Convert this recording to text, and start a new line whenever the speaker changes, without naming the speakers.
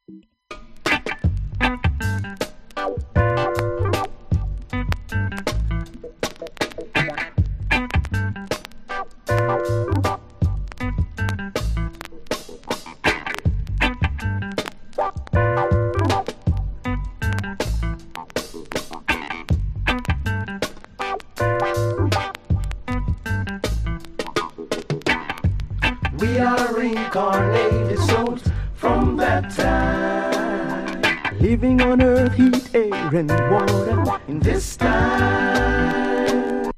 We are reincarnated souls from that time, living on earth, heat, air, and water in this time.